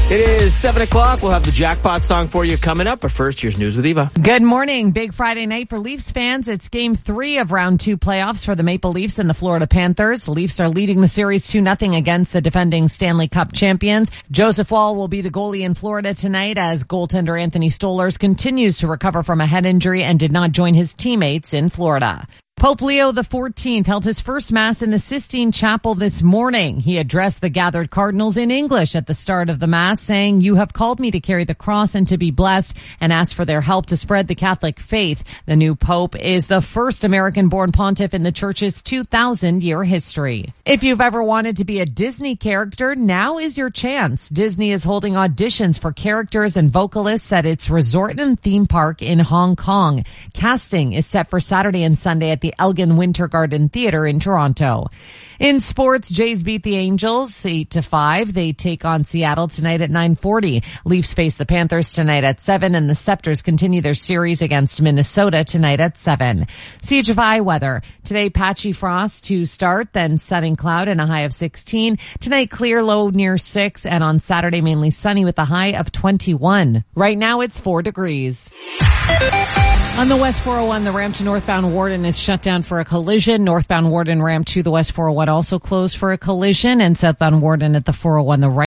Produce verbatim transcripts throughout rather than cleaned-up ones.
It is seven o'clock. We'll have the jackpot song for you coming up. But first, here's News with Eva. Good morning. Big Friday night for Leafs fans. It's game three of round two playoffs for the Maple Leafs and the Florida Panthers. Leafs are leading the series two nothing against the defending Stanley Cup champions. Joseph Woll will be the goalie in Florida tonight as goaltender Anthony Stolarz continues to recover from a head injury and did not join his teammates in Florida. Pope Leo the fourteenth held his first Mass in the Sistine Chapel this morning. He addressed the gathered cardinals in English at the start of the Mass, saying, "You have called me to carry the cross and to be blessed," and asked for their help to spread the Catholic faith. The new Pope is the first American-born pontiff in the Church's two thousand year history. If you've ever wanted to be a Disney character, now is your chance. Disney is holding auditions for characters and vocalists at its resort and theme park in Hong Kong. Casting is set for Saturday and Sunday at the Elgin Winter Garden Theatre in Toronto. In sports, Jays beat the Angels eight to five. They take on Seattle tonight at nine forty. Leafs face the Panthers tonight at seven, and the Scepters continue their series against Minnesota tonight at seven. C H F I weather. Today, patchy frost to start, then sunny cloud and a high of sixteen. Tonight, clear low near six, and on Saturday, mainly sunny with a high of twenty-one. Right now, it's four degrees. On the West four oh one, the ramp to northbound Warden is shut down for a collision. Northbound Warden ramp to the West four oh one also closed for a collision, and southbound Warden at the four oh one, the right.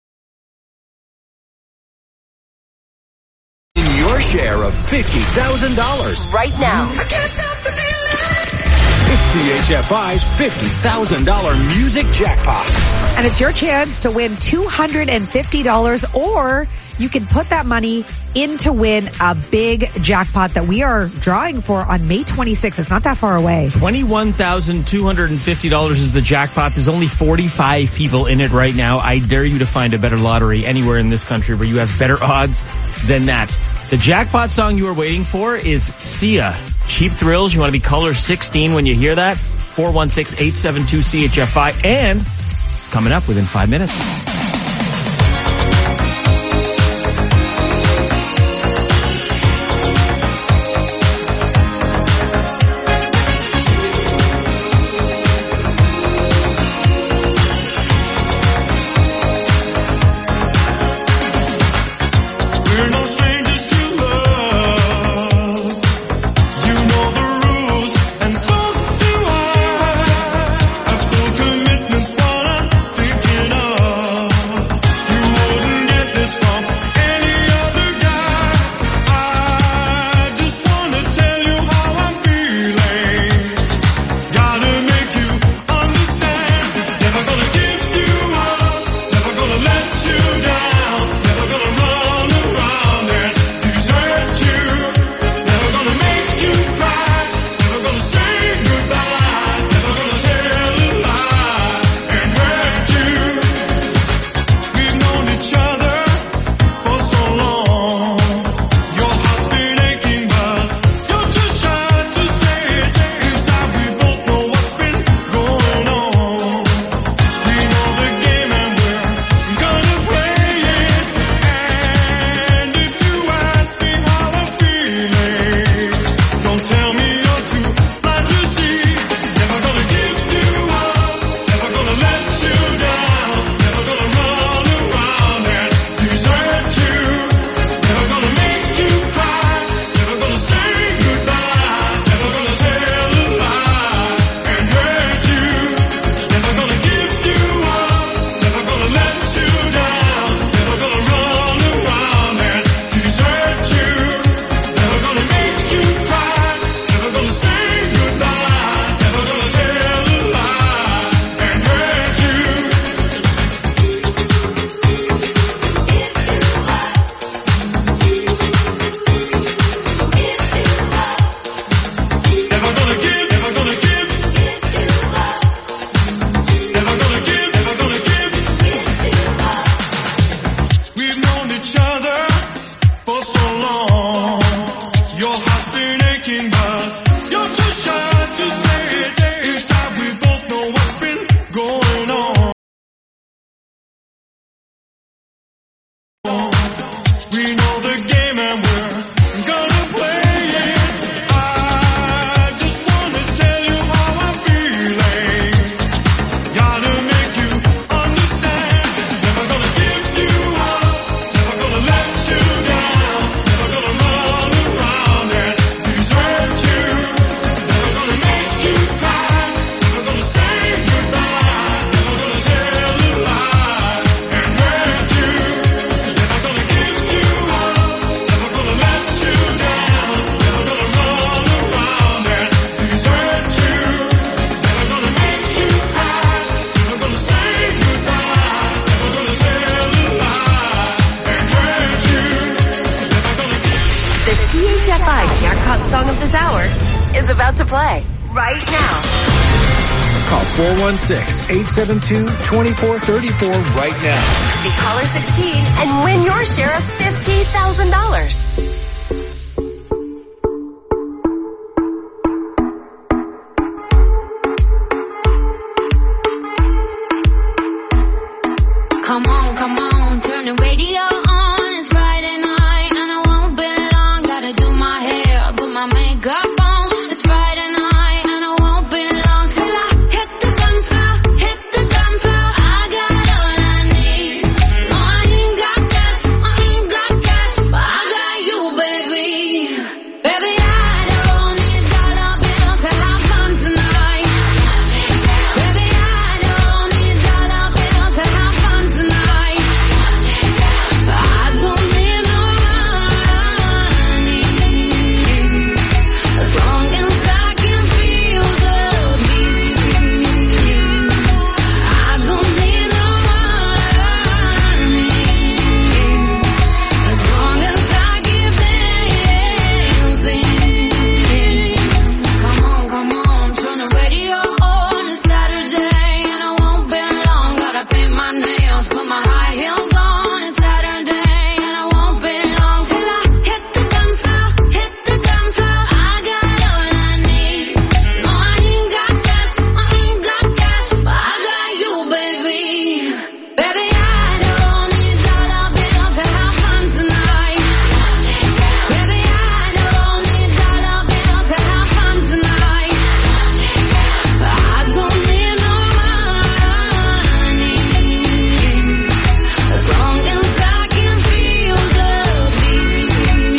Your share of fifty thousand dollars right now. I can't stop the feeling. It's C H F I's fifty thousand dollars music jackpot. And it's your chance to win two hundred fifty dollars, or you can put that money in to win a big jackpot that we are drawing for on May twenty-sixth. It's not that far away. twenty-one thousand two hundred fifty dollars is the jackpot. There's only forty-five people in it right now. I dare you to find a better lottery anywhere in this country where you have better odds than that. The jackpot song you are waiting for is Sia. Cheap Thrills. You want to be caller sixteen when you hear that. four one six, eight seven two, C H F I. And it's coming up within five minutes. Jackpot song of this hour is about to play right now. Call four one six, eight seven two, two four three four right now. Be caller sixteen and win your share of fifty thousand dollars. Come on, come on, turn the radio on. It's Friday night and I won't be long. Gotta do my hair, put my makeup on. It's Friday night and I won't be long till I hit the dance floor, hit the dance floor. I got all I need. No, I ain't got cash, I ain't got cash, but I got you, baby. Baby, I don't need dollar bills to have fun tonight. Baby, I don't need dollar bills to have fun tonight. I don't need no money, as long as I can feel the beat. I don't need no money, as long as I keep dancing. Come on, come on, turn the radio on. It's Saturday and I won't be long. Gotta paint my nails, put my high heels on. It's Saturday and I won't be long till I hit the dance floor, hit the dance floor. I got all I need. No, I ain't got cash, I ain't got cash, but I got you, baby. Baby, I don't need dollar bills to have fun tonight. Baby, I don't need dollar bills to have fun tonight. I don't need no money, as long as I can feel the beat.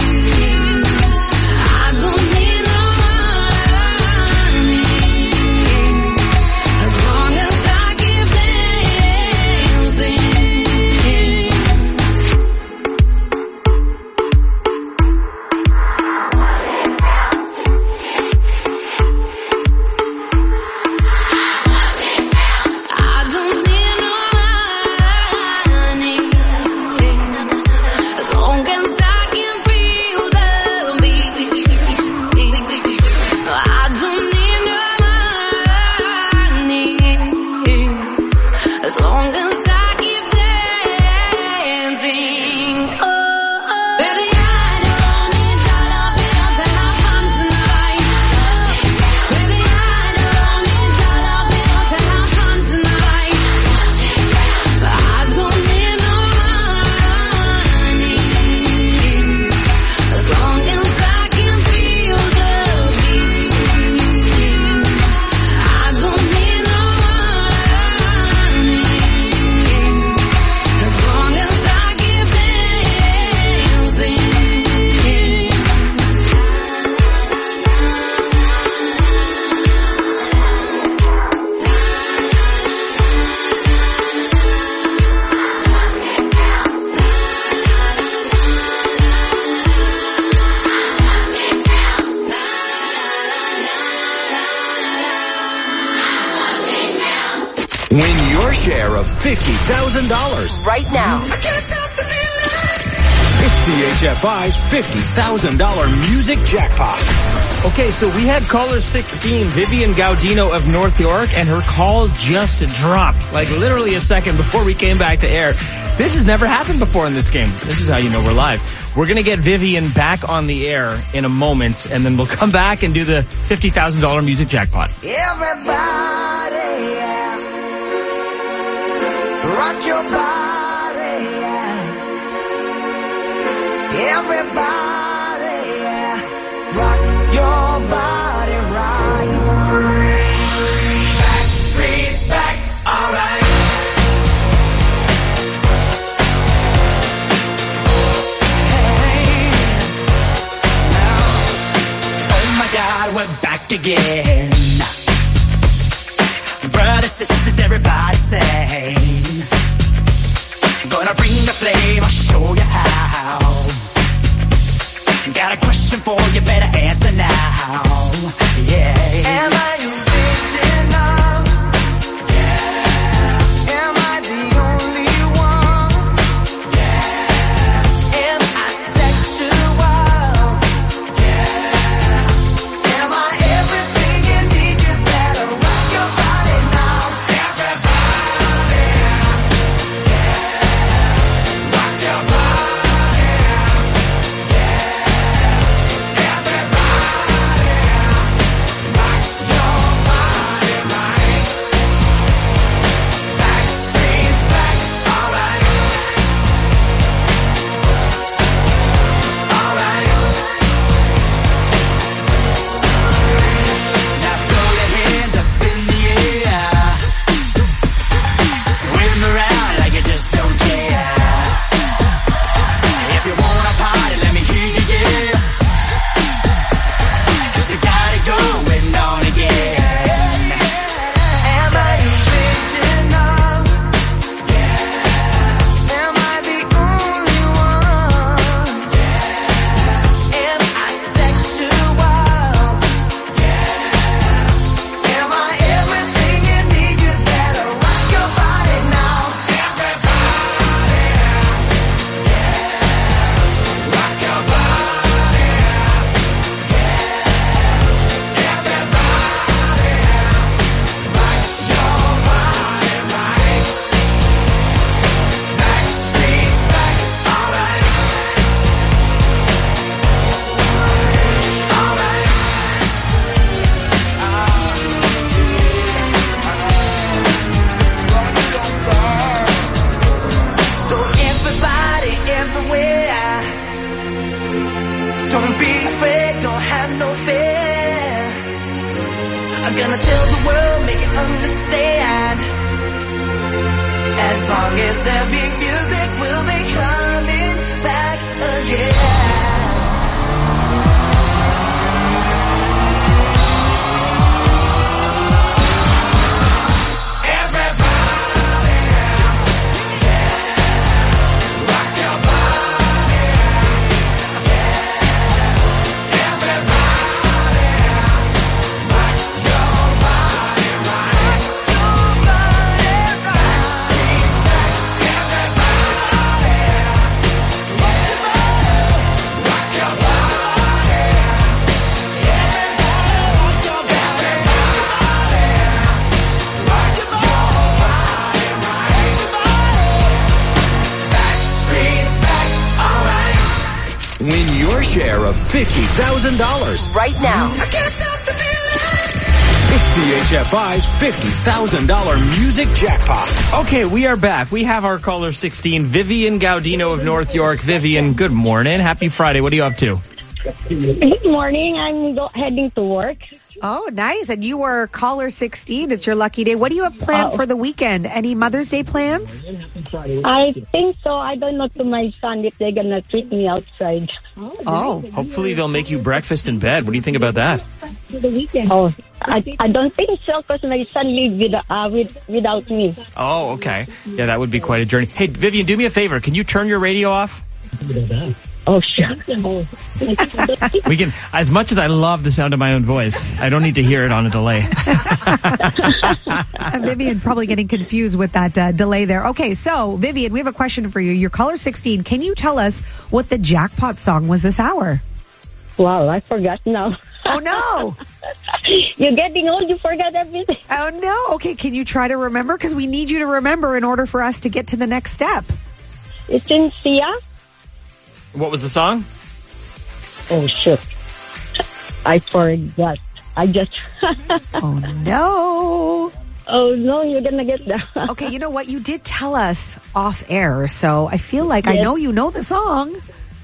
I don't need no money, as long as I keep dancing. I don't need no money, as long as I can feel the beat. I don't need no money, as long as I keep dancing. Oh, oh. Baby, I don't need dollar bills to have fun tonight. Baby, I don't need dollar bills to have fun tonight. I don't need no money, as long as I can feel the beat. I don't need no money, as long as I keep dancing. Win your share of fifty thousand dollars. Right now. It's C H F I's fifty thousand dollars music jackpot. Okay, so we had caller sixteen, Vivian Gaudino of North York, and her call just dropped, like literally a second before we came back to air. This has never happened before in this game. This is how you know we're live. We're going to get Vivian back on the air in a moment, and then we'll come back and do the fifty thousand dollars music jackpot. Everybody, yeah. Rock your body, yeah. Everybody, yeah. Rock your body right. Back streets back, alright. Hey, now, oh my God, we're back again. Brothers, sisters, everybody say, gonna bring the flame, I'll show you how. Got a question for you, better answer now. Yeah. Am I original? Yeah. Am I the only one? Yeah. Am I sexual? Yeah. gonna tell the world, make it understand. As long as there be music, we'll be coming back again. Win your share of fifty thousand dollars Right now. I can't stop the feeling. It's C H F I's fifty thousand dollars music jackpot. Okay, we are back. We have our caller sixteen, Vivian Gaudino of North York. Vivian, good morning. Happy Friday. What are you up to? Good morning. I'm go- heading to work. Oh, nice. And you were caller sixteen. It's your lucky day. What do you have planned Oh. for the weekend? Any Mother's Day plans? I think so. I don't know to my son if they're gonna treat me outside. Oh, Hopefully they'll make you breakfast in bed. What do you think about that? Oh, I, I don't think so because my son lives with, uh, with, without me. Oh, okay. Yeah, that would be quite a journey. Hey, Vivian, do me a favor. Can you turn your radio off? Oh, sure. We can, as much as I love the sound of my own voice, I don't need to hear it on a delay. and Vivian probably getting confused with that uh, delay there. Okay, so Vivian, we have a question for you. You're caller sixteen. Can you tell us what the jackpot song was this hour? Wow, I forgot now. Oh, no. You're getting old, you forgot everything. Oh, no. Okay, can you try to remember? Because we need you to remember in order for us to get to the next step. It's in Sia. What was the song? Oh, shit. I forgot. I just... Oh, no. Oh, no, you're gonna get that. Okay, you know what? You did tell us off air, so I feel like I Yes. know you know the song.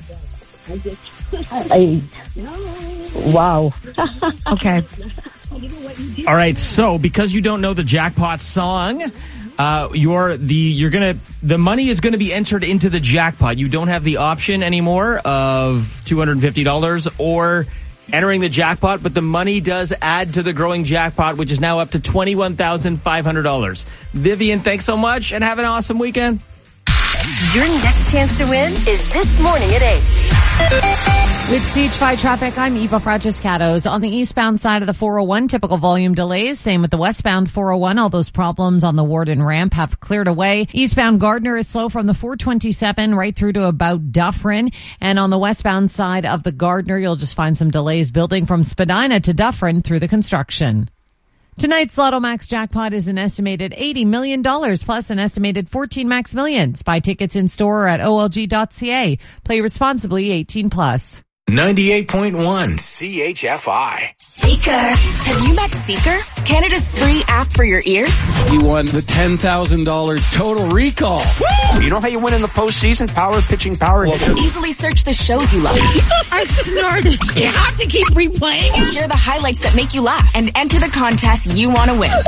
I... Wow. Okay. All right, so because you don't know the jackpot song, uh, you're the you're gonna the money is gonna be entered into the jackpot. You don't have the option anymore of two hundred and fifty dollars or entering the jackpot, but the money does add to the growing jackpot, which is now up to twenty one thousand five hundred dollars. Vivian, thanks so much, and have an awesome weekend. Your next chance to win is this morning at eight. With C H five traffic, I'm Eva Fragiscatos. On the eastbound side of the four oh one, typical volume delays. Same with the westbound four oh one. All those problems on the Warden ramp have cleared away. Eastbound Gardner is slow from the four twenty-seven right through to about Dufferin. And on the westbound side of the Gardner, you'll just find some delays building from Spadina to Dufferin through the construction. Tonight's Lotto Max jackpot is an estimated eighty million dollars plus an estimated fourteen Max Millions. Buy tickets in store or at O L G dot C A. Play responsibly, eighteen plus. ninety-eight point one C H F I. Seeker. Have you met Seeker? Canada's free app for your ears? He won the ten thousand dollars Total Recall. Woo! You know how you win in the postseason? Power pitching, power hitting. Easily search the shows you love. I snorted. You have to keep replaying it. Share the highlights that make you laugh and enter the contest you want to win. S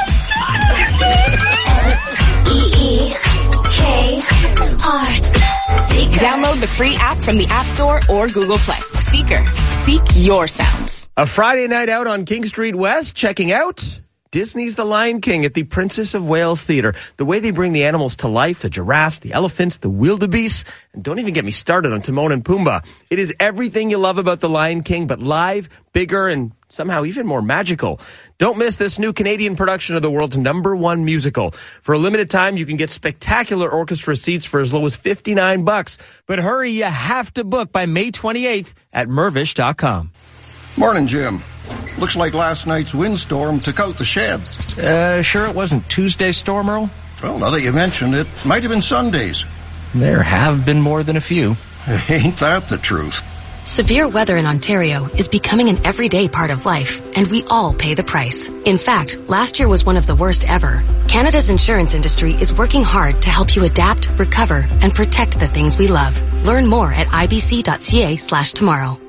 E E K R. Seeker. Download the free app from the App Store or Google Play. Seeker. Seek your sounds. A Friday night out on King Street West, checking out Disney's The Lion King at the Princess of Wales Theatre. The way they bring the animals to life, the giraffes, the elephants, the wildebeest, and don't even get me started on Timon and Pumbaa. It is everything you love about The Lion King, but live, bigger, and somehow even more magical. Don't miss this new Canadian production of the world's number one musical. For a limited time, you can get spectacular orchestra seats for as low as fifty-nine bucks. But hurry, you have to book by May twenty-eighth at Mervish dot com. Morning, Jim. Looks like last night's windstorm took out the shed. Uh, sure it wasn't Tuesday's storm, Earl? Well, now that you mention it, might have been Sunday's. There have been more than a few. Ain't that the truth? Severe weather in Ontario is becoming an everyday part of life, and we all pay the price. In fact, last year was one of the worst ever. Canada's insurance industry is working hard to help you adapt, recover, and protect the things we love. Learn more at I B C dot C A slash tomorrow.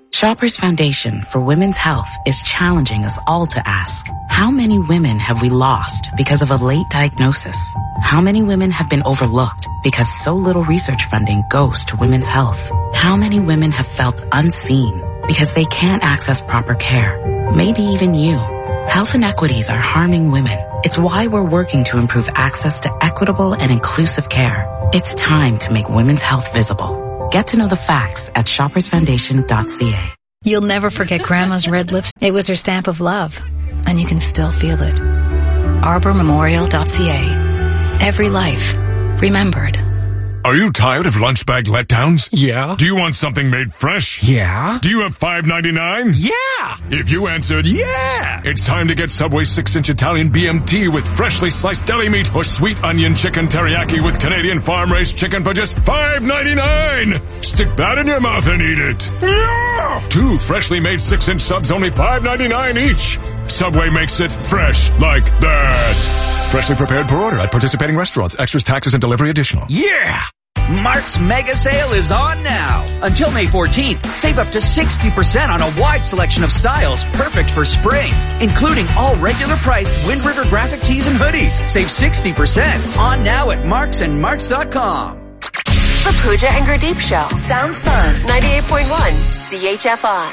Shoppers Foundation for Women's Health is challenging us all to ask, how many women have we lost because of a late diagnosis? How many women have been overlooked because so little research funding goes to women's health? How many women have felt unseen because they can't access proper care? Maybe even you. Health inequities are harming women. It's why we're working to improve access to equitable and inclusive care. It's time to make women's health visible. Get to know the facts at shoppers foundation dot c a. You'll never forget Grandma's red lips. It was her stamp of love, and you can still feel it. arbor memorial dot c a. Every life remembered. Are you tired of lunch bag letdowns? Yeah. Do you want something made fresh? Yeah. Do you have five ninety-nine? Yeah. If you answered yeah, it's time to get Subway six inch Italian B M T with freshly sliced deli meat or sweet onion chicken teriyaki with Canadian farm-raised chicken for just five ninety-nine. Stick that in your mouth and eat it. Yeah. Two freshly made six inch subs, only five ninety-nine each. Subway makes it fresh like that. Freshly prepared per order at participating restaurants. Extras, taxes, and delivery additional. Yeah! Mark's mega sale is on now. Until May fourteenth, save up to sixty percent on a wide selection of styles perfect for spring, including all regular priced Wind River graphic tees and hoodies. Save sixty percent on now at marks and marks dot com. The Pooja and Gurdeep Show. Sounds fun. ninety-eight point one C H F I.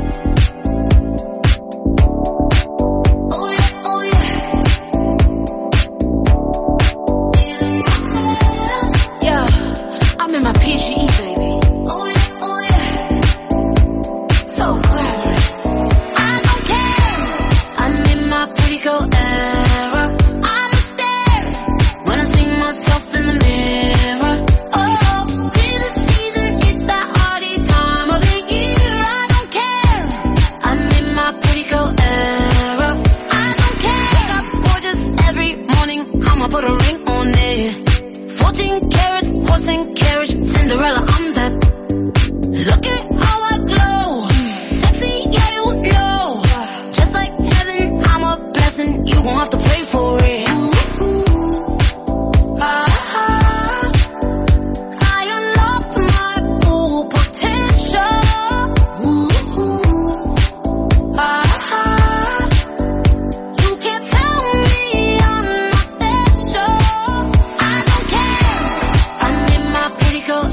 My P G E, baby. Oh yeah, oh yeah. So glamorous. I don't care. I'm in my pretty girl era. I'm a stare when I see myself in the mirror. Oh, tis the season, it's that hardy time of the year. I don't care. I'm in my pretty girl era. I don't care. Wake up gorgeous every morning. I'ma put a ring on it. Fourteen carats, horse and carriage. Cinderella, I'm that. Look at how I glow. Sexy, yeah, you know. Just like heaven, I'm a blessing. You gon' have to pray for it. Ah, I unlocked my full potential. Ah, you can't tell me I'm not special. I don't care. I'm in my pretty girl.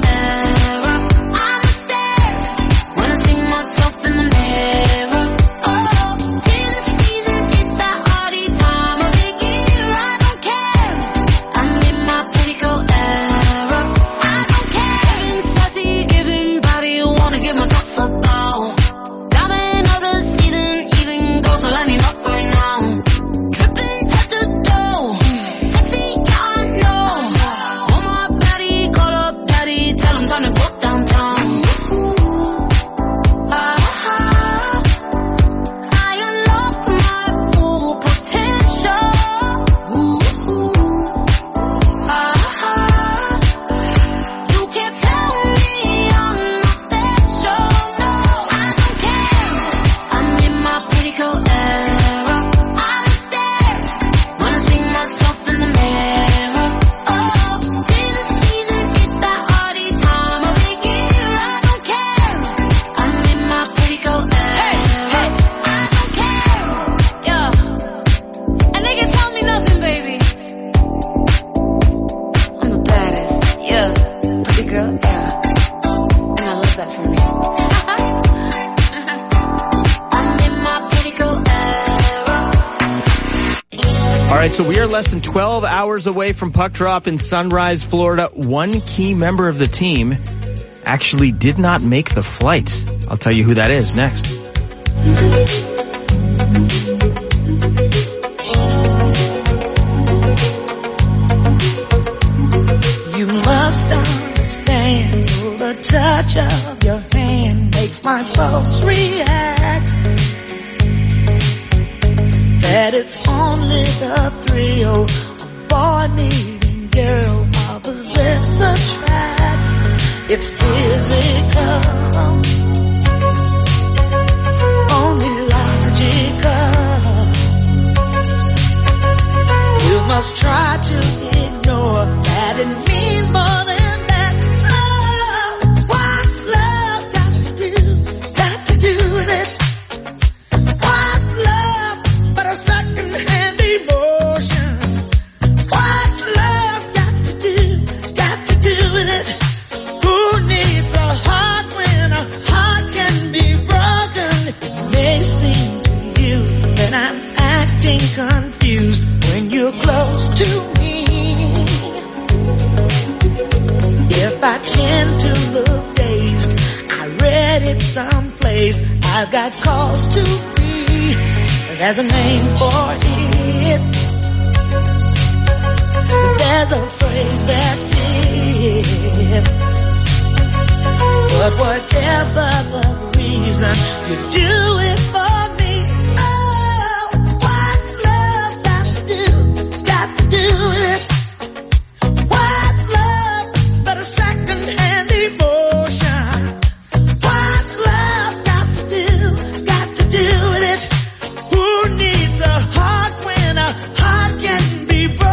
So we are less than twelve hours away from puck drop in Sunrise, Florida. One key member of the team actually did not make the flight. I'll tell you who that is next. You must understand the touch of your hand makes my pulse react. That it's only the thrill of boy meeting girl opposites attract. It's physical, only logical. You must try to ignore that it means more than that. Oh, what's love got to do? Got to I've got cause to be. There's a name for it. There's a phrase that fits. But whatever the reason, you do it for me. Oh, what's love got to do? It's got to do with it. What's love but a second-hand emotion? What's love got to do? Got to do with it. Who needs a heart when a heart can be broken?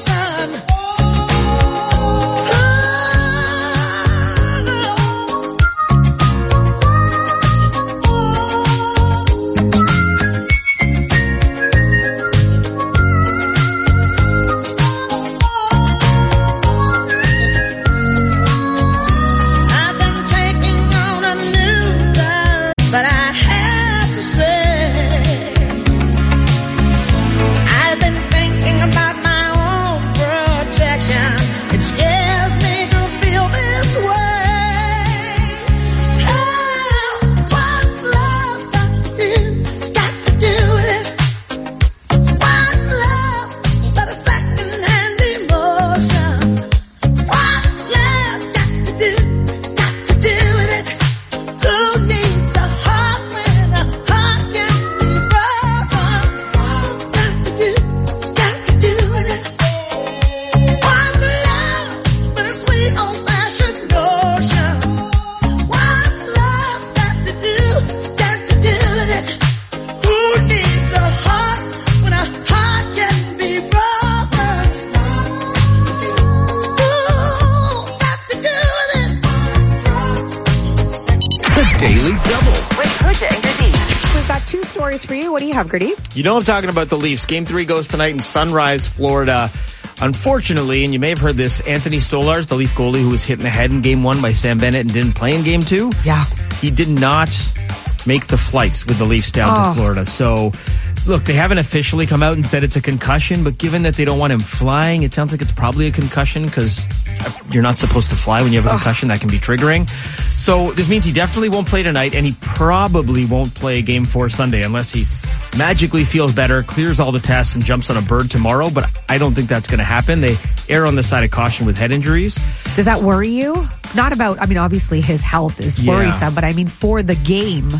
You know I'm talking about the Leafs. Game three goes tonight in Sunrise, Florida. Unfortunately, and you may have heard this, Anthony Stolarz, the Leaf goalie who was hit in the head in game one by Sam Bennett and didn't play in game two. Yeah. He did not make the flights with the Leafs down oh. to Florida. So, look, they haven't officially come out and said it's a concussion, but given that they don't want him flying, it sounds like it's probably a concussion because you're not supposed to fly when you have a concussion. That can be triggering. So this means he definitely won't play tonight, and he probably won't play game four Sunday unless he magically feels better, clears all the tests, and jumps on a bird tomorrow. But I don't think that's going to happen. They err on the side of caution with head injuries. Does that worry you? Not about, I mean, obviously his health is Yeah. worrisome, but I mean for the game.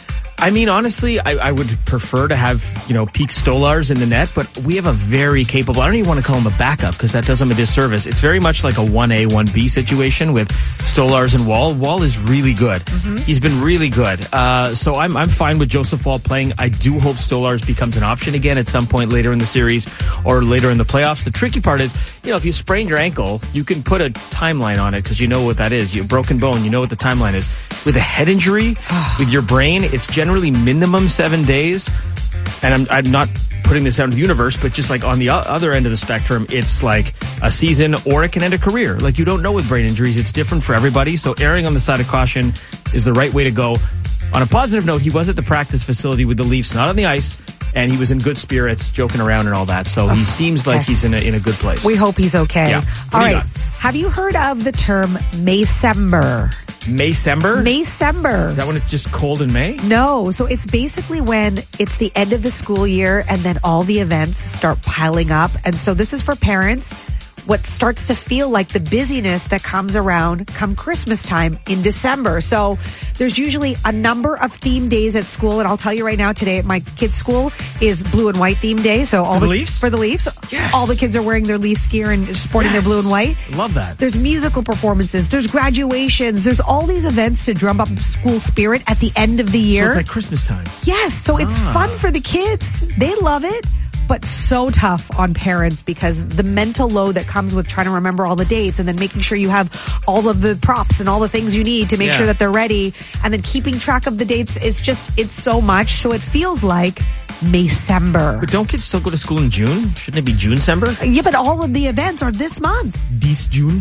I mean, honestly, I, I would prefer to have, you know, peak Stolarz in the net, but we have a very capable, I don't even want to call him a backup because that does him a disservice. It's very much like a one A, one B situation with Stolarz and Wall. Wall is really good. Mm-hmm. He's been really good. Uh, so I'm, I'm fine with Joseph Wall playing. I do hope Stolarz becomes an option again at some point later in the series or later in the playoffs. The tricky part is, you know, if you sprain your ankle, you can put a timeline on it because you know what that is. You broken bone, you know what the timeline is. With a head injury, with your brain, it's generally Generally minimum seven days. And I'm, I'm not putting this out of the universe, but just like on the other end of the spectrum, it's like a season or it can end a career. Like you don't know with brain injuries. It's different for everybody. So erring on the side of caution is the right way to go. On a positive note, he was at the practice facility with the Leafs, not on the ice. And he was in good spirits, joking around and all that. So he seems like he's in a, in a good place. We hope he's okay. Yeah. All right. Have you heard of the term Maycember? Maycember? Maycember. Is that when it's just cold in May? No. So it's basically when it's the end of the school year and then all the events start piling up. And so this is for parents. What starts to feel like the busyness that comes around come Christmas time in December. So there's usually a number of theme days at school. And I'll tell you right now, today at my kids' school is blue and white theme day. So all for the, the Leafs? For the Leafs. Yes. All the kids are wearing their Leafs gear and sporting yes. their blue and white. Love that. There's musical performances. There's graduations. There's all these events to drum up school spirit at the end of the year. So it's like Christmas time. Yes. So it's ah. fun for the kids. They love it. But so tough on parents because the mental load that comes with trying to remember all the dates and then making sure you have all of the props and all the things you need to make yeah. sure that they're ready. And then keeping track of the dates is just, it's so much. So it feels like Maycember. But don't kids still go to school in June? Shouldn't it be June-cember? Yeah, but all of the events are this month. This June?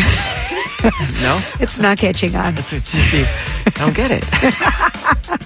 No? It's not catching on. It's, it's, I don't get it.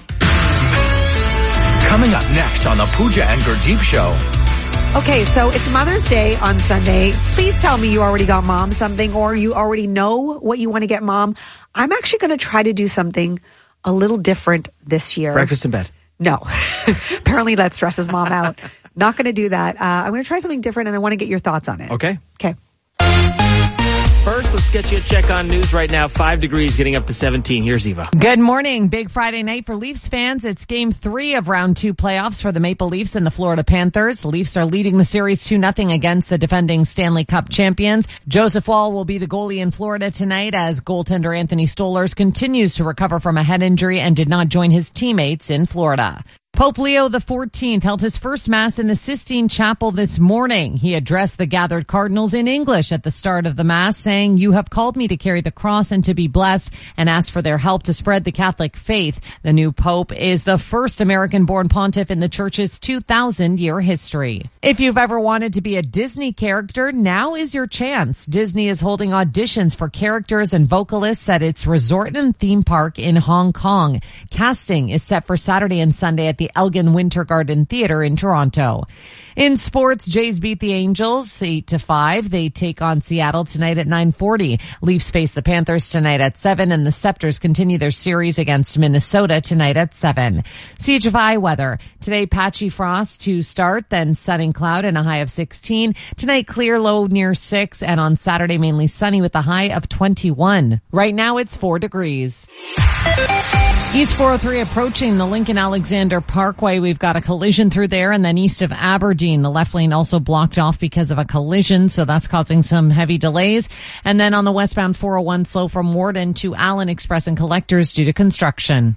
Coming up next on the Pooja and Gurdeep Show. Okay, so it's Mother's Day on Sunday. Please tell me you already got mom something or you already know what you want to get mom. I'm actually going to try to do something a little different this year. Breakfast in bed. No. Apparently that stresses mom out. Not going to do that. Uh, I'm going to try something different, and I want to get your thoughts on it. Okay. Okay. First, let's get you a check on news right now. Five degrees getting up to seventeen. Here's Eva. Good morning. Big Friday night for Leafs fans. It's game three of round two playoffs for the Maple Leafs and the Florida Panthers. Leafs are leading the series two nothing against the defending Stanley Cup champions. Joseph Woll will be the goalie in Florida tonight as goaltender Anthony Stolarz continues to recover from a head injury and did not join his teammates in Florida. Pope Leo the fourteenth held his first Mass in the Sistine Chapel this morning. He addressed the gathered cardinals in English at the start of the Mass, saying, "You have called me to carry the cross and to be blessed," and asked for their help to spread the Catholic faith. The new Pope is the first American-born pontiff in the Church's two thousand year history. If you've ever wanted to be a Disney character, now is your chance. Disney is holding auditions for characters and vocalists at its resort and theme park in Hong Kong. Casting is set for Saturday and Sunday at the Elgin Winter Garden Theatre in Toronto. In sports, Jays beat the Angels eight to five. They take on Seattle tonight at nine forty. Leafs face the Panthers tonight at seven, and the Scepters continue their series against Minnesota tonight at seven. C H F I weather. Today, patchy frost to start, then sun and cloud and a high of sixteen. Tonight, clear, low near six, and on Saturday, mainly sunny with a high of twenty-one. Right now, it's four degrees. East four oh three approaching the Lincoln Alexander Parkway. We've got a collision through there, and then east of Aberdeen, the left lane also blocked off because of a collision, so that's causing some heavy delays. And then on the westbound four oh one slow from Warden to Allen Express and Collectors due to construction.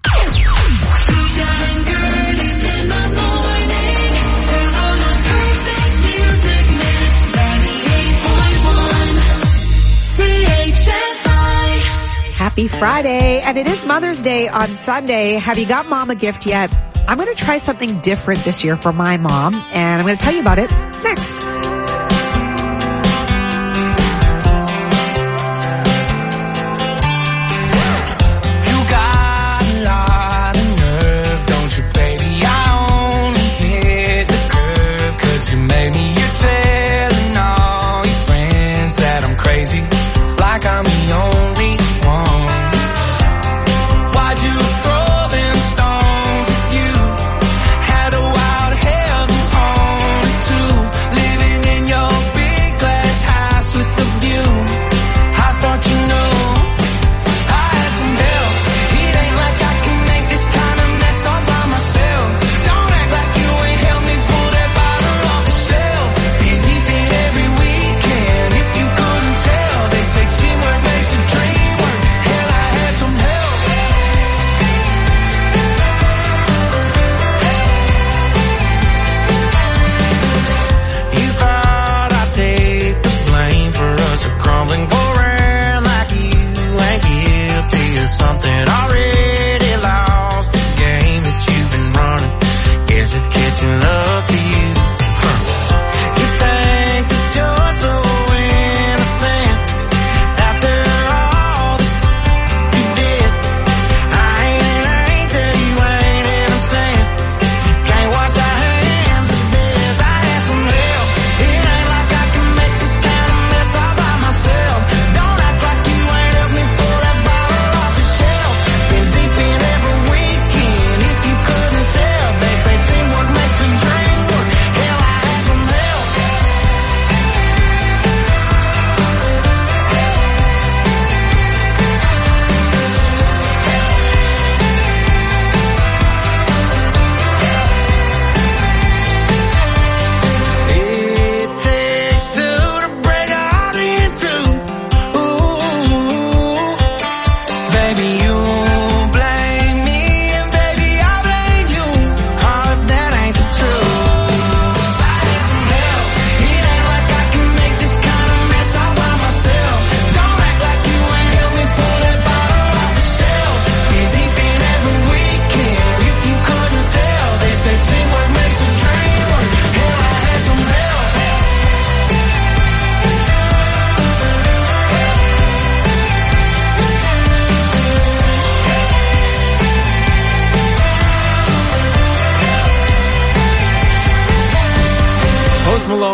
Happy Friday, and it is Mother's Day on Sunday. Have you got mom a gift yet? I'm going to try something different this year for my mom, and I'm going to tell you about it next. Teamwork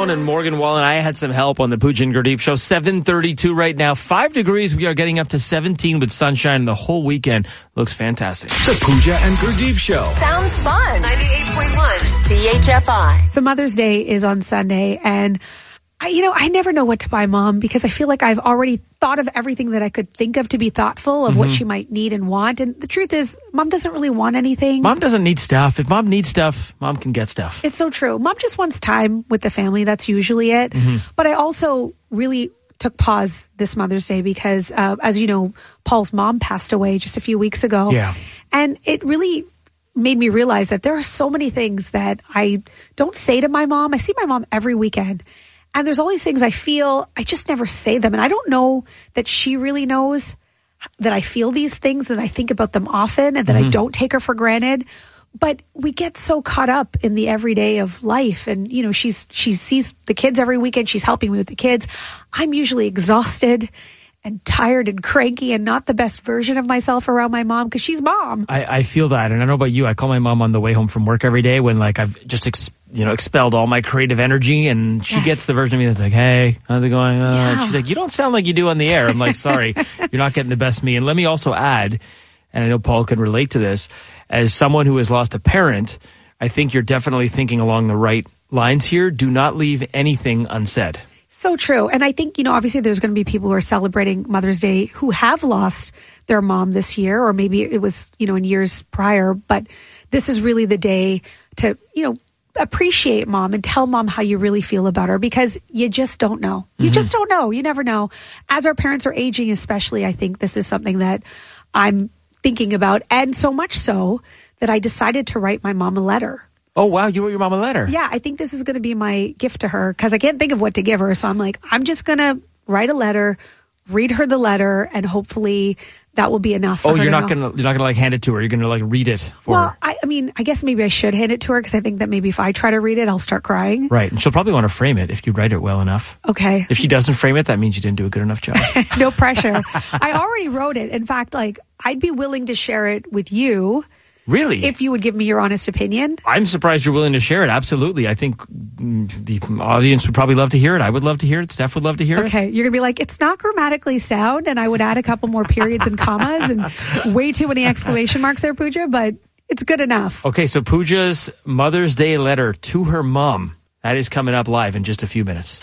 Brown and Morgan Wallen. I had some help on the Pooja and Gurdeep show. seven thirty-two right now. Five degrees. We are getting up to seventeen with sunshine the whole weekend. Looks fantastic. The Pooja and Gurdeep show. Sounds fun. ninety-eight point one C H F I. So Mother's Day is on Sunday, and I, you know, I never know what to buy Mom because I feel like I've already thought of everything that I could think of to be thoughtful of mm-hmm. what she might need and want. And the truth is, Mom doesn't really want anything. Mom doesn't need stuff. If Mom needs stuff, Mom can get stuff. It's so true. Mom just wants time with the family. That's usually it. Mm-hmm. But I also really took pause this Mother's Day because, uh, as you know, Paul's mom passed away just a few weeks ago. Yeah. And it really made me realize that there are so many things that I don't say to my mom. I see my mom every weekend. And there's all these things I feel, I just never say them. And I don't know that she really knows that I feel these things, that I think about them often, and that mm-hmm. I don't take her for granted. But we get so caught up in the everyday of life. And, you know, she's, she sees the kids every weekend. She's helping me with the kids. I'm usually exhausted and tired and cranky and not the best version of myself around my mom because she's Mom. I, I feel that. And I don't know about you. I call my mom on the way home from work every day when, like, I've just, ex- you know, expelled all my creative energy. And she yes. gets the version of me that's like, hey, how's it going? Uh, yeah. And she's like, you don't sound like you do on the air. I'm like, sorry, you're not getting the best me. And let me also add, and I know Paul can relate to this, as someone who has lost a parent, I think you're definitely thinking along the right lines here. Do not leave anything unsaid. So true. And I think, you know, obviously there's going to be people who are celebrating Mother's Day who have lost their mom this year, or maybe it was, you know, in years prior. But this is really the day to, you know, appreciate Mom and tell Mom how you really feel about her, because you just don't know. You mm-hmm. just don't know. You never know. As our parents are aging, especially, I think this is something that I'm thinking about. And so much so that I decided to write my mom a letter. Oh, wow. You wrote your mom a letter. Yeah, I think this is going to be my gift to her because I can't think of what to give her. So I'm like, I'm just going to write a letter, read her the letter, and hopefully that will be enough for oh, her you're to not going to, you're not going to like hand it to her. You're going to like read it for well, her. Well, I, I mean, I guess maybe I should hand it to her because I think that maybe if I try to read it, I'll start crying. Right. And she'll probably want to frame it if you write it well enough. Okay. If she doesn't frame it, that means you didn't do a good enough job. No pressure. I already wrote it. In fact, like, I'd be willing to share it with you. Really? If you would give me your honest opinion. I'm surprised you're willing to share it. Absolutely. I think the audience would probably love to hear it. I would love to hear it. Steph would love to hear okay. it. Okay. You're going to be like, it's not grammatically sound. And I would add a couple more periods and commas and way too many exclamation marks there, Pooja, but it's good enough. Okay. So Pooja's Mother's Day letter to her mom. That is coming up live in just a few minutes.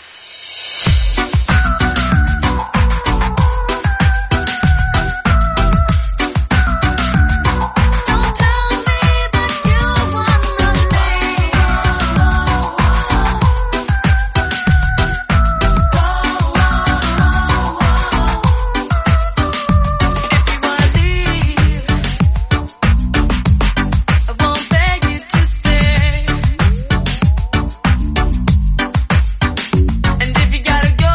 And if you gotta go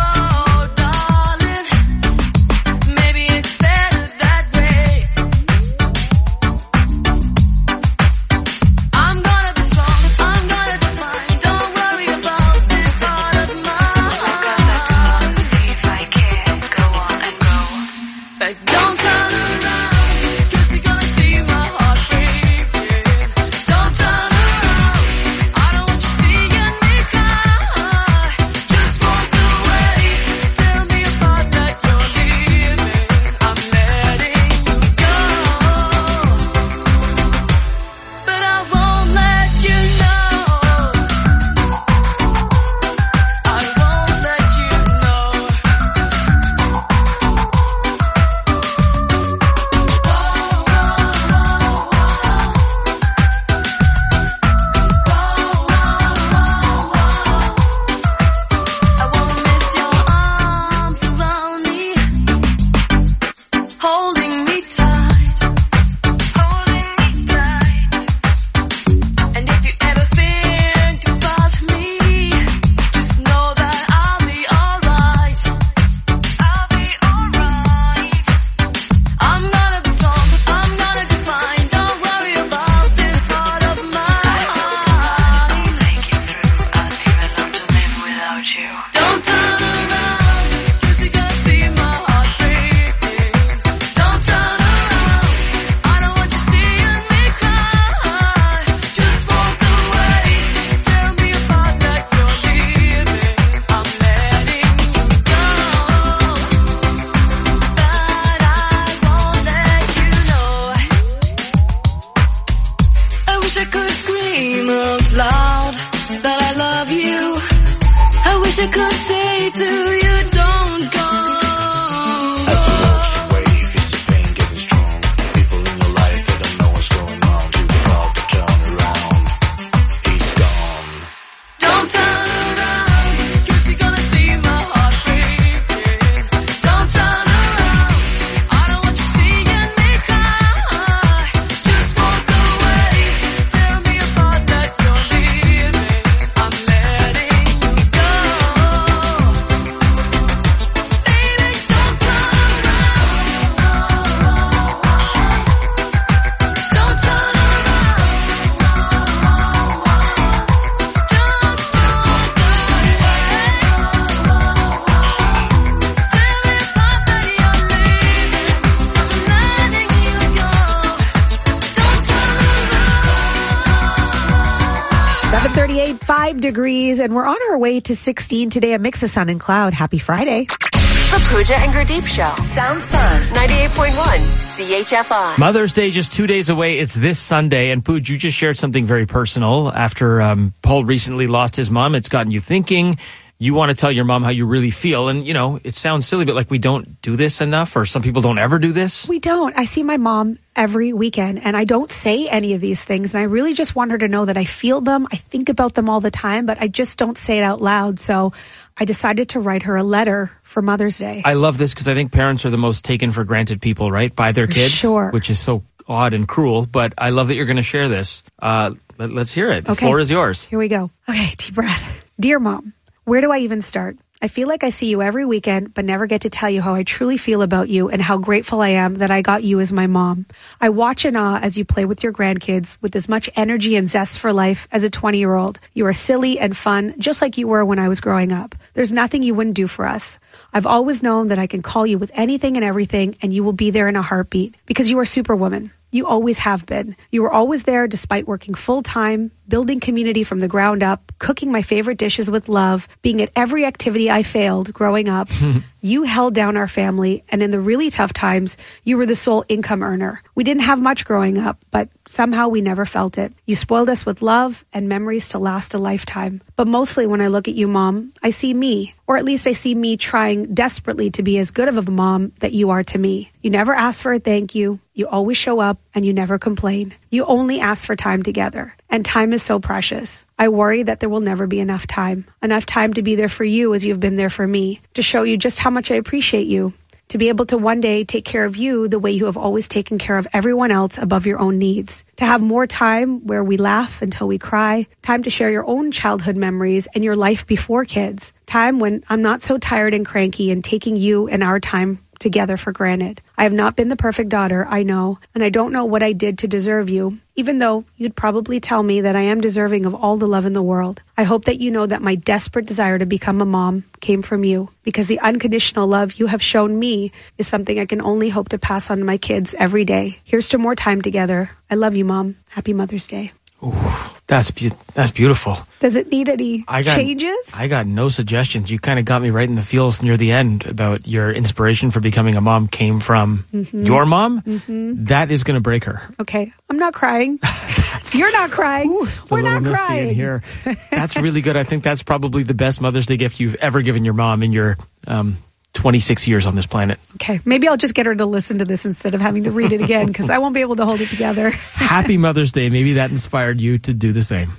thirty-eight, five degrees, and we're on our way to sixteen today. A mix of sun and cloud. Happy Friday. The Pooja and Gurdeep Show. Sounds fun. ninety-eight point one C H F I. Mother's Day just two days away. It's this Sunday. And Pooj, you just shared something very personal. After um, Paul recently lost his mom, it's gotten you thinking. You want to tell your mom how you really feel. And, you know, it sounds silly, but like we don't do this enough, or some people don't ever do this. We don't. I see my mom every weekend, and I don't say any of these things. And I really just want her to know that I feel them. I think about them all the time, but I just don't say it out loud. So I decided to write her a letter for Mother's Day. I love this because I think parents are the most taken for granted people, right? By their kids. Sure. Which is so odd and cruel, but I love that you're going to share this. Uh, let, let's hear it. The Okay. floor is yours. Here we go. Okay, deep breath. Dear Mom, where do I even start? I feel like I see you every weekend, but never get to tell you how I truly feel about you and how grateful I am that I got you as my mom. I watch in awe as you play with your grandkids with as much energy and zest for life as a twenty-year-old. You are silly and fun, just like you were when I was growing up. There's nothing you wouldn't do for us. I've always known that I can call you with anything and everything, and you will be there in a heartbeat because you are Superwoman. You always have been. You were always there despite working full-time, building community from the ground up, cooking my favorite dishes with love, being at every activity I failed growing up. You held down our family, and in the really tough times, you were the sole income earner. We didn't have much growing up, but somehow we never felt it. You spoiled us with love and memories to last a lifetime. But mostly when I look at you, Mom, I see me, or at least I see me trying desperately to be as good of a mom that you are to me. You never ask for a thank you. You always show up, and you never complain. You only ask for time together, and time is so precious. I worry that there will never be enough time. Enough time to be there for you as you've been there for me, to show you just how much I appreciate you, to be able to one day take care of you the way you have always taken care of everyone else above your own needs. To have more time where we laugh until we cry, time to share your own childhood memories and your life before kids, time when I'm not so tired and cranky and taking you and our time together for granted. I have not been the perfect daughter, I know, and I don't know what I did to deserve you, even though you'd probably tell me that I am deserving of all the love in the world. I hope that you know that my desperate desire to become a mom came from you, because the unconditional love you have shown me is something I can only hope to pass on to my kids every day. Here's to more time together. I love you, Mom. Happy Mother's Day. Ooh, that's be- that's beautiful. Does it need any I got, changes? I got no suggestions. You kind of got me right in the feels near the end about your inspiration for becoming a mom came from Mhm. your mom. Mm-hmm. That is going to break her. Okay, I'm not crying. You're not crying. It's a We're little not misty crying. in here. That's really good. I think that's probably the best Mother's Day gift you've ever given your mom in your um, twenty-six years on this planet. Okay, maybe I'll just get her to listen to this instead of having to read it again, because I won't be able to hold it together. Happy Mother's Day. Maybe that inspired you to do the same.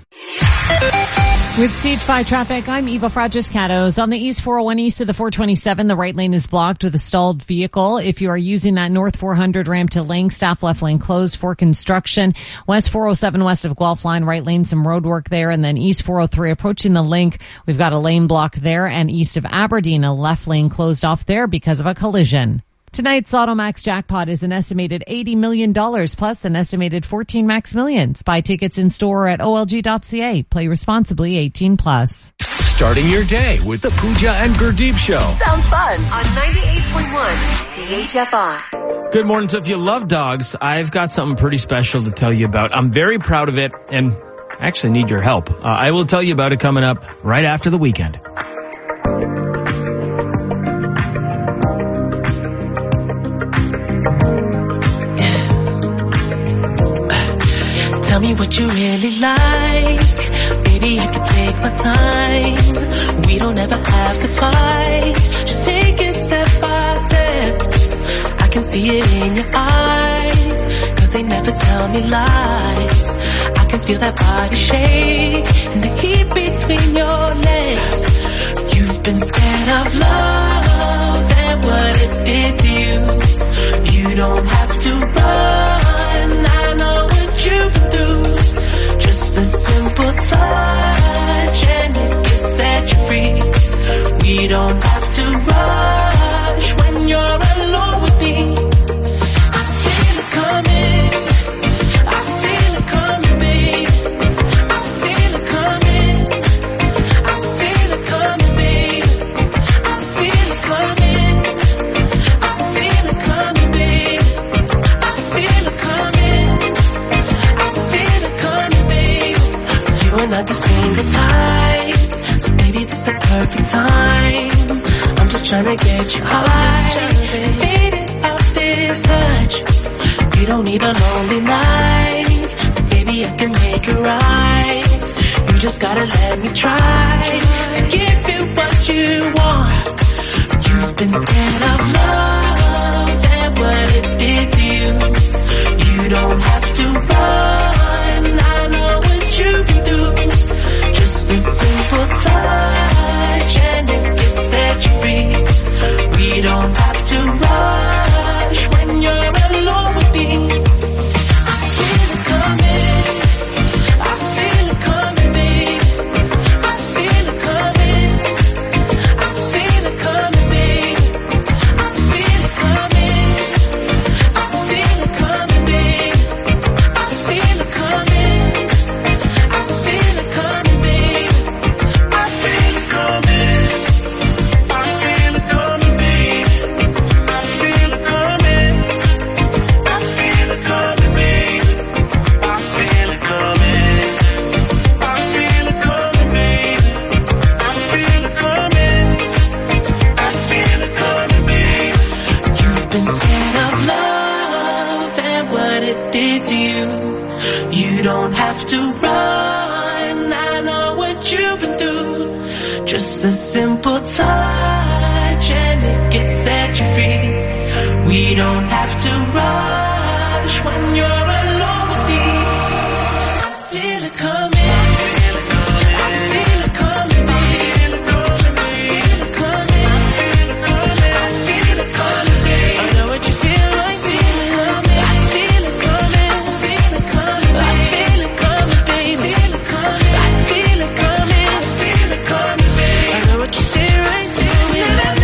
With C H five traffic, I'm Eva Fragiscatos. On the East four oh one east of the four twenty-seven, the right lane is blocked with a stalled vehicle. If you are using that North four hundred ramp to Lang, staff left lane closed for construction. West four oh seven west of Guelph line, right lane, some road work there. And then East four oh three approaching the link, we've got a lane blocked there. And east of Aberdeen, a left lane closed off there because of a collision. Tonight's Automax jackpot is an estimated eighty million dollars plus an estimated fourteen Max Millions. Buy tickets in store at O L G dot C A. Play responsibly, eighteen plus. Starting your day with the Pooja and Gurdeep Show. Sounds fun on ninety-eight point one C H F I. Good morning. So if you love dogs, I've got something pretty special to tell you about. I'm very proud of it and actually need your help. Uh, I will tell you about it coming up right after the weekend. Tell me what you really like. Baby, I can take my time. We don't ever have to fight. Just take it step by step. I can see it in your eyes, cause they never tell me lies. I can feel that body shake and the heat between your legs. You've been scared of love and what it did to you. You don't have to run, I know what you've been through. Just a simple touch and it can set you free. We don't have to rush when you're alone with me. I feel it coming, I feel it coming, babe. I feel it coming, I feel it coming, babe. I feel it coming, I feel it coming, babe. I feel it coming, I feel it coming, babe. You are not the single get you high. Faded off this touch. You don't need a lonely night. So baby, I can make it right. You just gotta let me try to give you what you want. You've been scared of love and what it did to you. You don't have to run. I know what you can do. Just a simple touch and it can set you free. We don't have to rush when you're alone with me. I feel it coming. I feel it coming, babe. I feel it coming. I feel it coming, babe. I feel it coming. I feel it coming, babe. I feel it coming. I feel it coming, babe. I feel it coming. I feel it coming, babe. I feel it coming. I feel it coming, babe. I feel it coming. I feel it coming, babe. I feel it coming. I feel it coming, babe. You've been scared of love and what it did to you. You don't have to run. I know what you've been through. Just a simple touch and it can set you free. We don't have to rush when you're alone with me. I feel it coming. I feel it coming, babe. I feel it coming. I feel it coming, babe. I know what you feel like. Feel it coming. I feel it coming. Feel it coming. I feel it coming, babe. Feel it coming. I feel it coming. I feel it coming, babe. I know what you feel right. Feel it coming.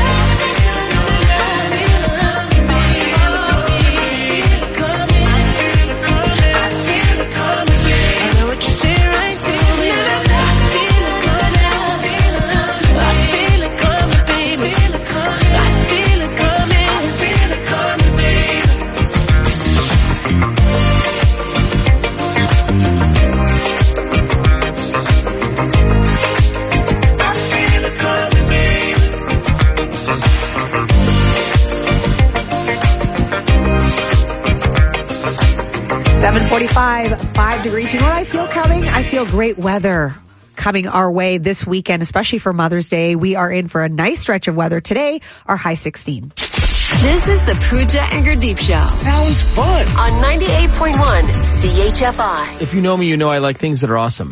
seven forty-five, five degrees. You know what I feel coming? I feel great weather coming our way this weekend, especially for Mother's Day. We are in for a nice stretch of weather today. Our high sixteen. This is the Pooja and Gurdeep Show. Sounds fun. On ninety-eight point one C H F I. If you know me, you know I like things that are awesome.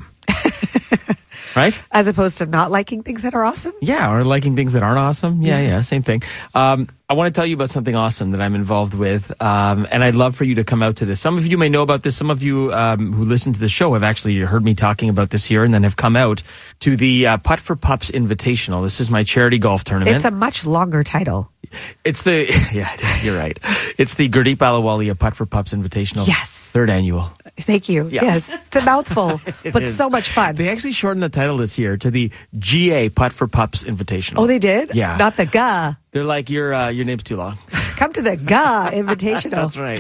Right? As opposed to not liking things that are awesome? Yeah, or liking things that aren't awesome. Yeah, yeah, same thing. Um, I want to tell you about something awesome that I'm involved with, um, and I'd love for you to come out to this. Some of you may know about this. Some of you um, who listen to the show have actually heard me talking about this here and then have come out to the uh, Putt for Pups Invitational. This is my charity golf tournament. It's a much longer title. It's the, yeah, it is, you're right. It's the Gurdeep Ahluwalia Putt for Pups Invitational. Yes. Third annual. Thank you. Yeah. Yes. It's a mouthful, It but is. so much fun. They actually shortened the title this year to the G A Putt for Pups Invitational. Oh, they did? Yeah. Not the G A. They're like, your uh, your name's too long. Come to the G A Invitational. That's right.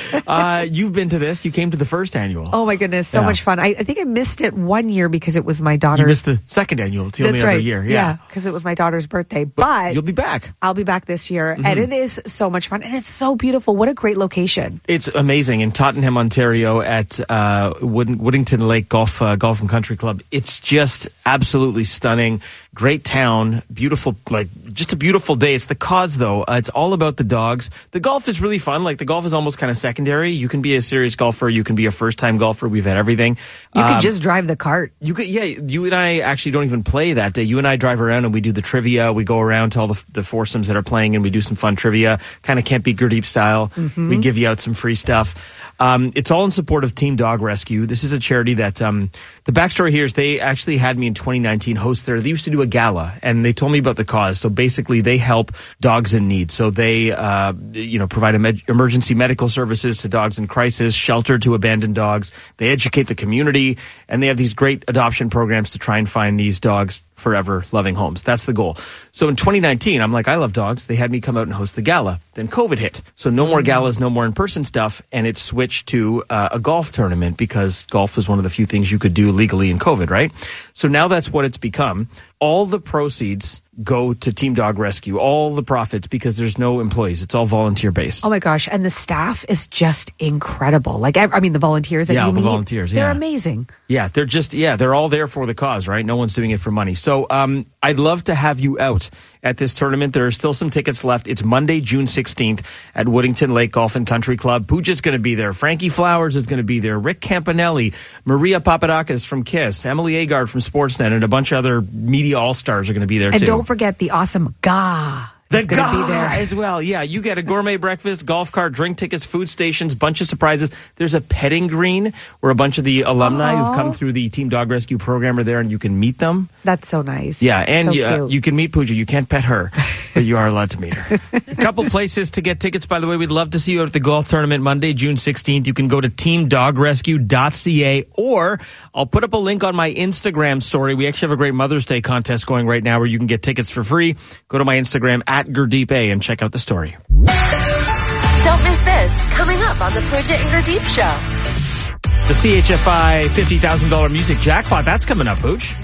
Uh, you've been to this. You came to the first annual. Oh my goodness, so Yeah. much fun. I, I think I missed it one year because it was my daughter's. You missed the second annual. It's the That's only right. other year. Yeah. because it was my daughter's birthday. But, You'll be back. I'll be back this year, Mhm. and it is so much fun, and it's so beautiful. What a great location! It's amazing in Tottenham, Ontario, at uh, Wood- Woodington Lake Golf uh, Golf and Country Club. It's just absolutely stunning. Great town, beautiful, like just a beautiful day. It's the cause though. Uh, it's all about the dogs. The golf is really fun. Like the golf is almost kind of secondary. You can be a serious golfer. You can be a first time golfer. We've had everything. You Um, could just drive the cart. You could, yeah. You and I actually don't even play that day. You and I drive around and we do the trivia. We go around to all the, the foursomes that are playing and we do some fun trivia. Kind of Can't Beat Gurdeep style. Mhm. We give you out some free stuff. Um, it's all in support of Team Dog Rescue. This is a charity that, um, the backstory here is they actually had me in twenty nineteen host there. They used to do a gala and they told me about the cause. So basically they help dogs in need. So they, uh, you know, provide emed- emergency medical services to dogs in crisis, shelter to abandoned dogs. They educate the community and they have these great adoption programs to try and find these dogs forever loving homes. That's the goal. So in twenty nineteen, I'm like, I love dogs. They had me come out and host the gala. Then COVID hit. So no more galas, no more in-person stuff. And it switched to uh, a golf tournament because golf was one of the few things you could do legally in COVID, right? So now that's what it's become. All the proceeds go to Team Dog Rescue. All the profits, because there's no employees. It's all volunteer based. Oh my gosh. And the staff is just incredible. Like, I, I mean, the volunteers that yeah, you the meet, volunteers, they're yeah. amazing. Yeah, they're just, yeah, they're all there for the cause, right? No one's doing it for money. So, um, I'd love to have you out at this tournament. There are still some tickets left. It's Monday, June sixteenth at Woodington Lake Golf and Country Club. Pooja's going to be there. Frankie Flowers is going to be there. Rick Campanelli, Maria Papadakis from KISS, Emily Agard from Sportsnet, and a bunch of other media all-stars are going to be there and too. And don't forget the awesome Gah. The going to be there as well. Yeah, you get a gourmet breakfast, golf cart, drink tickets, food stations, bunch of surprises. There's a petting green where a bunch of the alumni Aww. who've come through the Team Dog Rescue program are there, and you can meet them. That's so nice. Yeah, and so you, uh, cute. you can meet Pooja. You can't pet her, but you are allowed to meet her. A couple places to get tickets, by the way. We'd love to see you at the golf tournament Monday, June sixteenth. You can go to team dog rescue dot c a, or I'll put up a link on my Instagram story. We actually have a great Mother's Day contest going right now where you can get tickets for free. Go to my Instagram at Gurdeep A and check out the story. Don't miss this. Coming up on the Pooja and Gurdeep Show. The C H F I fifty thousand dollars music jackpot. That's coming up, Pooch.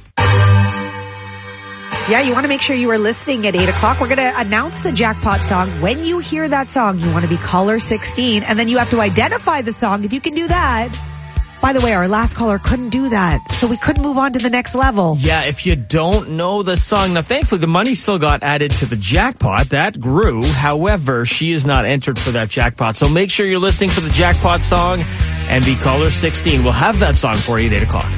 Yeah, you want to make sure you are listening at eight o'clock. We're going to announce the jackpot song. When you hear that song, you want to be caller sixteen, and then you have to identify the song. If you can do that. By the way, our last caller couldn't do that, so we couldn't move on to the next level. Yeah, if you don't know the song, now thankfully the money still got added to the jackpot. That grew. However, she is not entered for that jackpot. So make sure you're listening for the jackpot song and be caller sixteen. We'll have that song for you at eight o'clock.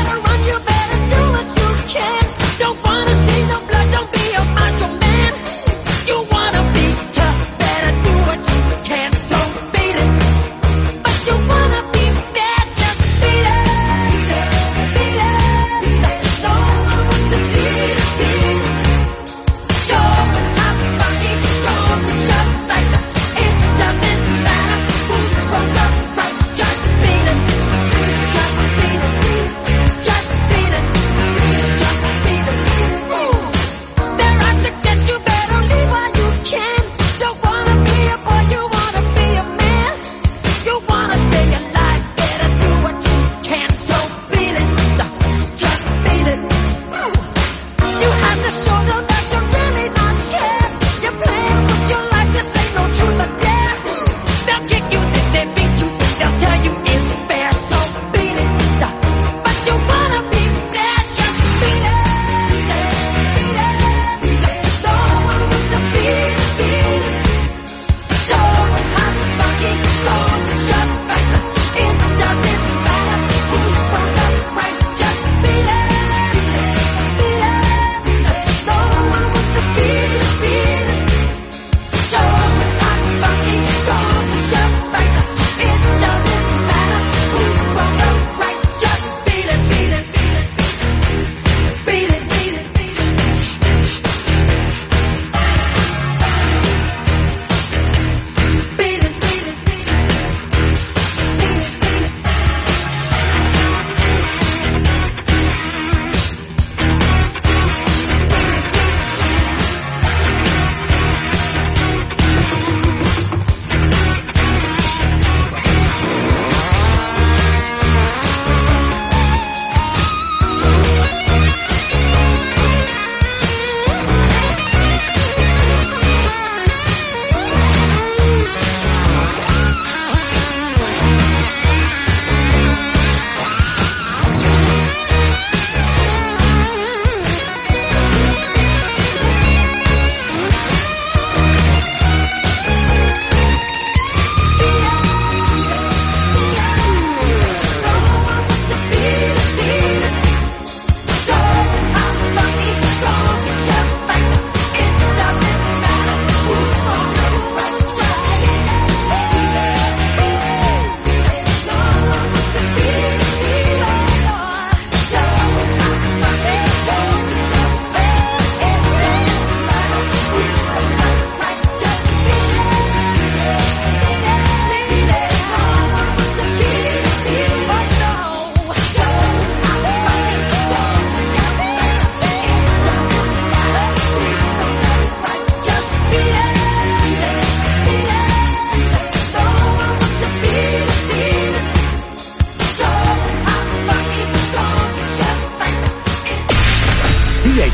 You better run, you better do what you can. Don't wanna see no blood, don't be a macho man.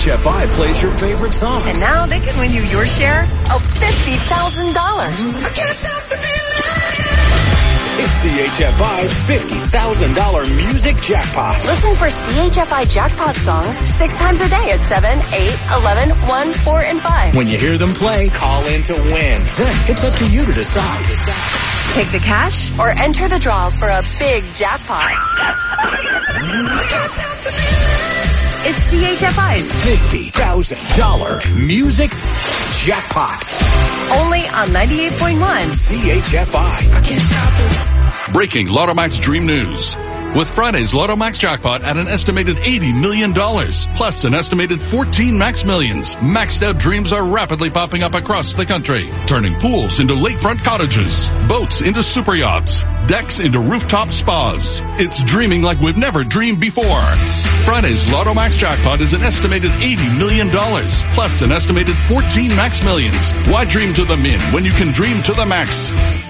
H F I plays your favorite songs. And now they can win you your share of fifty thousand dollars. I can't stop the It's C H F I's fifty thousand dollars music jackpot. Listen for C H F I jackpot songs six times a day at seven, eight, eleven, one, four, and five. When you hear them play, call in to win. Then it's up to you to decide. Take the cash or enter the draw for a big jackpot. It's C H F I's fifty thousand dollars music jackpot. Only on ninety-eight point one C H F I. I can't stop it. Breaking Lottomax Dream News. With Friday's Lottomax jackpot at an estimated eighty million dollars, plus an estimated fourteen Max Millions, maxed out dreams are rapidly popping up across the country, turning pools into lakefront cottages, boats into super yachts, decks into rooftop spas. It's dreaming like we've never dreamed before. Friday's Lottomax jackpot is an estimated eighty million dollars, plus an estimated fourteen Max Millions. Why dream to the min when you can dream to the max?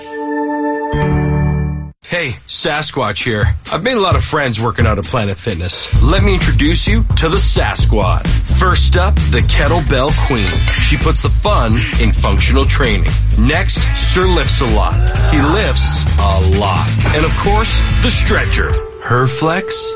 Hey, Sasquatch here. I've made a lot of friends working out at Planet Fitness. Let me introduce you to the Sasquad. First up, the Kettlebell Queen. She puts the fun in functional training. Next, Sir Lifts a Lot. He lifts a lot. And of course, the Stretcher. Her flex,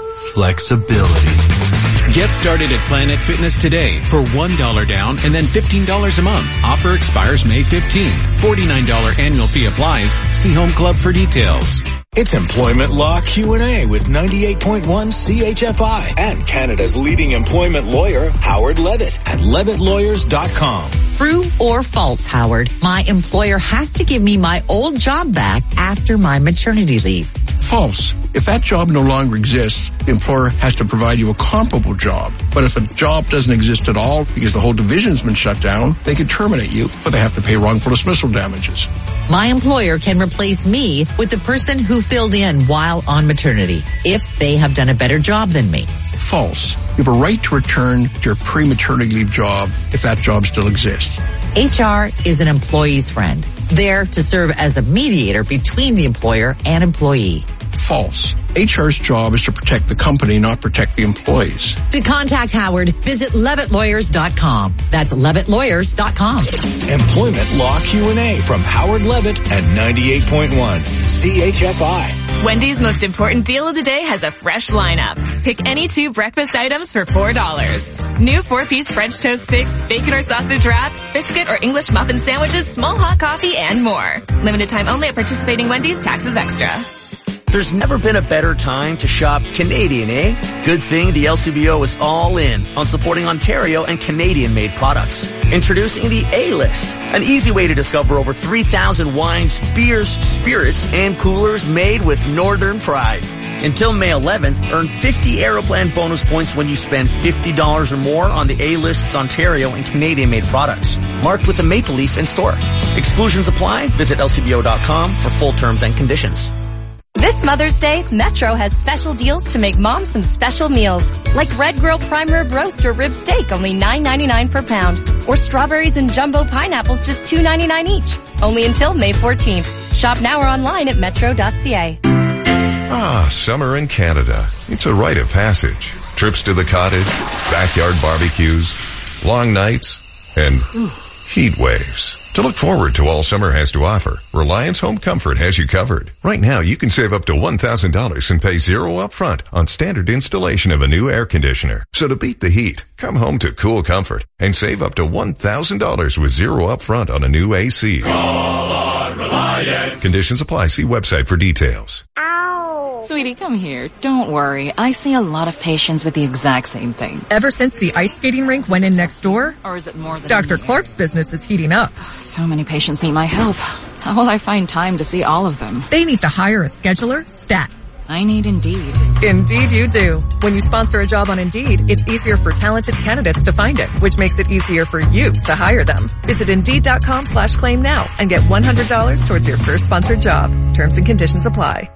flexibility. Get started at Planet Fitness today for one dollar down and then fifteen dollars a month. Offer expires May fifteenth. forty-nine dollars annual fee applies. See Home Club for details. It's Employment Law Q and A with ninety-eight point one C H F I and Canada's leading employment lawyer, Howard Levitt at levitt lawyers dot com. True or false, Howard? My employer has to give me my old job back after my maternity leave. False. If that job no longer exists, the employer has to provide you a comparable job. But if a job doesn't exist at all because the whole division's been shut down, they can terminate you, but they have to pay wrongful dismissal damages. My employer can replace me with the person who filled in while on maternity if they have done a better job than me. False. You have a right to return to your pre-maternity leave job if that job still exists. H R is an employee's friend, there to serve as a mediator between the employer and employee. False. H R's job is to protect the company, not protect the employees. To contact Howard, visit levitt lawyers dot com. That's levitt lawyers dot com. Employment Law Q and A from Howard Levitt at ninety-eight point one C H F I. Wendy's most important deal of the day has a fresh lineup. Pick any two breakfast items for four dollars. New four-piece French toast sticks, bacon or sausage wrap, biscuit or English muffin sandwiches, small hot coffee, and more. Limited time only at participating Wendy's. Taxes extra. There's never been a better time to shop Canadian, eh? Good thing the L C B O is all in on supporting Ontario and Canadian-made products. Introducing the A-List, an easy way to discover over three thousand wines, beers, spirits, and coolers made with Northern pride. Until May eleventh, earn fifty Aeroplan bonus points when you spend fifty dollars or more on the A-List's Ontario and Canadian-made products, marked with a maple leaf in store. Exclusions apply. Visit L C B O dot com for full terms and conditions. This Mother's Day, Metro has special deals to make mom some special meals, like Red Grill Prime Rib Roast or Rib Steak, only nine ninety-nine per pound, or strawberries and jumbo pineapples, just two ninety-nine each. Only until May fourteenth. Shop now or online at metro dot c a. Ah, summer in Canada. It's a rite of passage. Trips to the cottage, backyard barbecues, long nights, and heat waves. To look forward to all summer has to offer, Reliance Home Comfort has you covered. Right now, you can save up to one thousand dollars and pay zero up front on standard installation of a new air conditioner. So to beat the heat, come home to cool comfort and save up to one thousand dollars with zero up front on a new A C. Call on Reliance. Conditions apply. See website for details. Sweetie, come here. Don't worry. I see a lot of patients with the exact same thing. Ever since the ice skating rink went in next door? Or is it more than Doctor Clark's business is heating up. So many patients need my help. How will I find time to see all of them? They need to hire a scheduler, stat. I need Indeed. Indeed you do. When you sponsor a job on Indeed, it's easier for talented candidates to find it, which makes it easier for you to hire them. Visit Indeed.com slash claim now and get one hundred dollars towards your first sponsored job. Terms and conditions apply.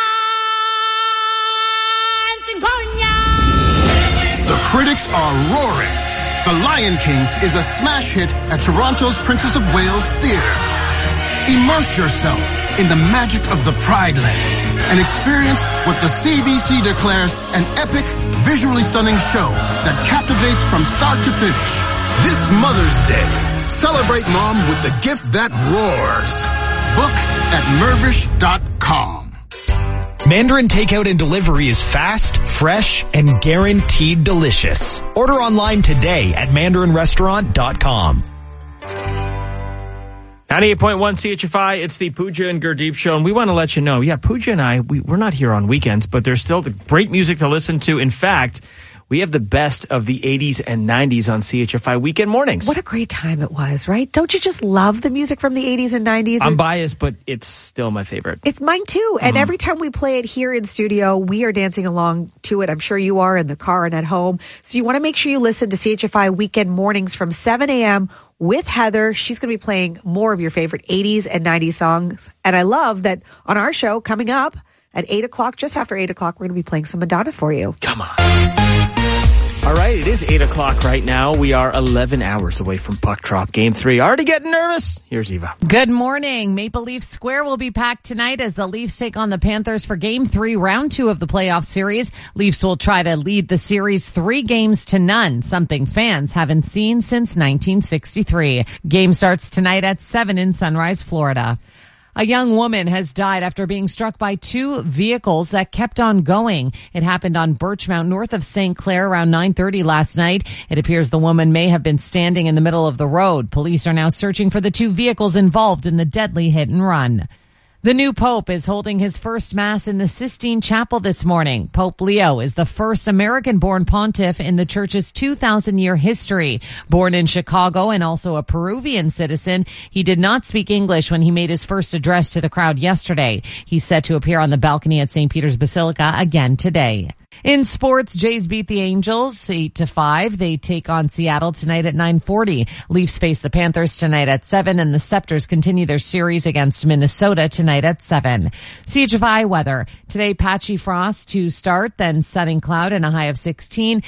The critics are roaring. The Lion King is a smash hit at Toronto's Princess of Wales Theatre. Immerse yourself in the magic of the Pride Lands and experience what the C B C declares an epic, visually stunning show that captivates from start to finish. This Mother's Day, celebrate mom with the gift that roars. Book at Mervish dot com. Mandarin takeout and delivery is fast, fresh, and guaranteed delicious. Order online today at Mandarin Restaurant dot com. ninety-eight point one C H F I, it's the Pooja and Gurdeep show, and we want to let you know, yeah, Pooja and I, we, we're not here on weekends, but there's still the great music to listen to. In fact, we have the best of the eighties and nineties on C H F I weekend mornings. What a great time it was, right? Don't you just love the music from the eighties and nineties? I'm biased, but it's still my favorite. It's mine too. And Mm. every time we play it here in studio, we are dancing along to it. I'm sure you are in the car and at home. So you want to make sure you listen to C H F I weekend mornings from seven a.m. with Heather. She's going to be playing more of your favorite eighties and nineties songs. And I love that on our show coming up at eight o'clock, just after eight o'clock, we're going to be playing some Madonna for you. Come on. All right, it is eight o'clock right now. We are eleven hours away from puck drop game three. Already getting nervous? Here's Eva. Good morning. Maple Leaf Square will be packed tonight as the Leafs take on the Panthers for game three, round two of the playoff series. Leafs will try to lead the series three games to none, something fans haven't seen since nineteen sixty-three. Game starts tonight at seven in Sunrise, Florida. A young woman has died after being struck by two vehicles that kept on going. It happened on Birchmount, north of Saint Clair, around nine thirty last night. It appears the woman may have been standing in the middle of the road. Police are now searching for the two vehicles involved in the deadly hit and run. The new Pope is holding his first Mass in the Sistine Chapel this morning. Pope Leo is the first American-born pontiff in the church's two thousand year history. Born in Chicago and also a Peruvian citizen, he did not speak English when he made his first address to the crowd yesterday. He's set to appear on the balcony at Saint Peter's Basilica again today. In sports, Jays beat the Angels eight to five. They take on Seattle tonight at nine forty. Leafs face the Panthers tonight at seven, and the Scepters continue their series against Minnesota tonight at seven. C H F I weather. Today, patchy frost to start, then sunny cloud and a high of sixteen.